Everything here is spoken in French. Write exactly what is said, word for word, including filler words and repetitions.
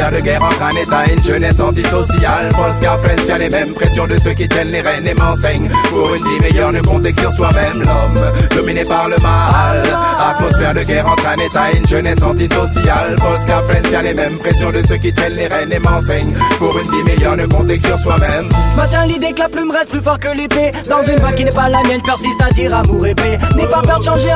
Atmosphère de guerre entre un état et une jeunesse antisociale. Polska Friends, y'a les mêmes pressions de ceux qui tiennent les rênes et m'enseignent. Pour une vie meilleure, ne comptez que sur soi-même. L'homme dominé par le mal. Atmosphère de guerre entre un état et une jeunesse antisociale. Polska Friends, y'a les mêmes pressions de ceux qui tiennent les rênes et m'enseignent. Pour une vie meilleure, ne comptez que sur soi-même. Maintiens l'idée que la plume reste plus fort que l'épée. Dans une voie qui n'est pas la mienne, persiste à dire amour et paix. N'aie pas peur de changer